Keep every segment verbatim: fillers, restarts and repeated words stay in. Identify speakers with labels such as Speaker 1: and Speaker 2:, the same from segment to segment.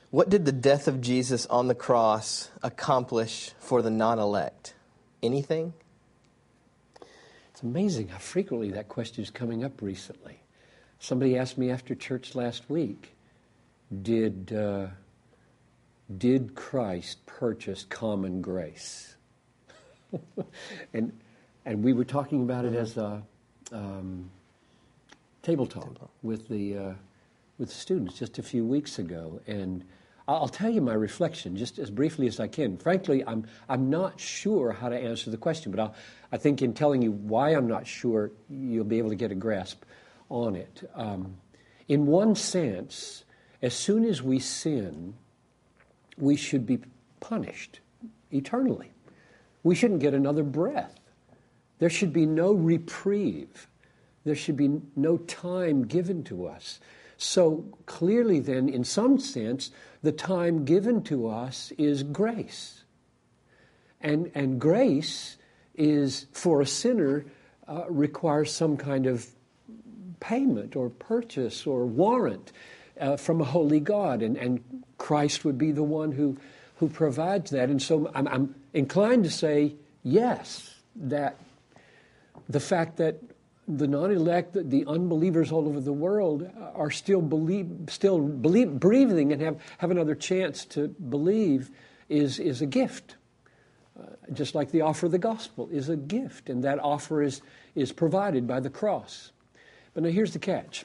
Speaker 1: What did the death of Jesus on the cross accomplish for the non-elect? Anything?
Speaker 2: It's amazing how frequently that question is coming up recently. Somebody asked me after church last week, did, uh, did Christ purchase common grace? and and we were talking about it as a um, table talk with the uh, with the students just a few weeks ago, and I'll tell you my reflection just as briefly as I can. Frankly, I'm I'm not sure how to answer the question, but I'll, I think in telling you why I'm not sure, you'll be able to get a grasp on it. Um, in one sense, as soon as we sin, we should be punished eternally. We shouldn't get another breath. There should be no reprieve. There should be no time given to us. So clearly then, in some sense, the time given to us is grace. And, and grace is, for a sinner, uh, requires some kind of payment or purchase or warrant uh, from a holy God. And, and Christ would be the one who, who provides that. And so I'm, I'm inclined to say yes, that the fact that the non-elect, the unbelievers all over the world are still believe, still believe, breathing and have, have another chance to believe is, is a gift. Uh, just like the offer of the gospel is a gift, and that offer is, is provided by the cross. But now here's the catch.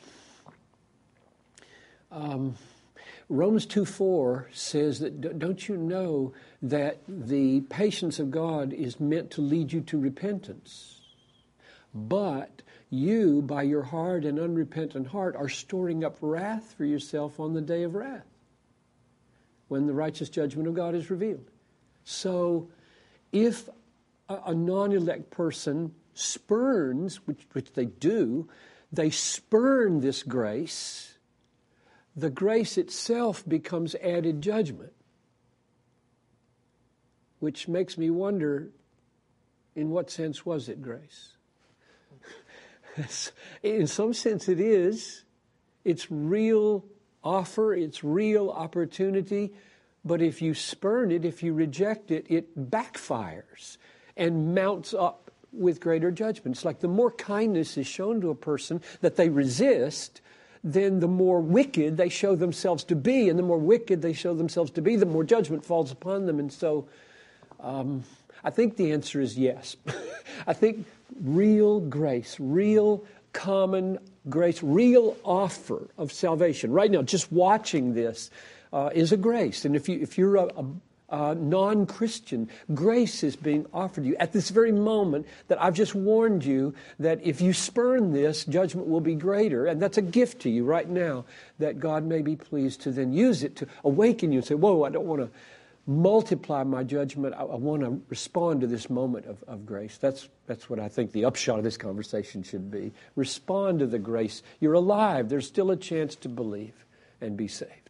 Speaker 2: Um, Romans two four says that, don't you know that the patience of God is meant to lead you to repentance? But you, by your hard and unrepentant heart, are storing up wrath for yourself on the day of wrath, when the righteous judgment of God is revealed. So, if a, a non-elect person spurns, which, which they do, they spurn this grace, the grace itself becomes added judgment, which makes me wonder, in what sense was it grace? In some sense it is. It's real offer, it's real opportunity, but if you spurn it, if you reject it, it backfires and mounts up with greater judgment. It's like the more kindness is shown to a person that they resist, then the more wicked they show themselves to be, and the more wicked they show themselves to be, the more judgment falls upon them. And so um, I think the answer is yes. I think real grace, real common grace, real offer of salvation. Right now, just watching this uh, is a grace. And if, you, if you're a, a, a non-Christian, grace is being offered you at this very moment that I've just warned you that if you spurn this, judgment will be greater. And that's a gift to you right now, that God may be pleased to then use it to awaken you and say, whoa, I don't want to multiply my judgment. I, I want to respond to this moment of, of grace. That's that's what I think the upshot of this conversation should be. Respond to the grace. You're alive. There's still a chance to believe and be saved.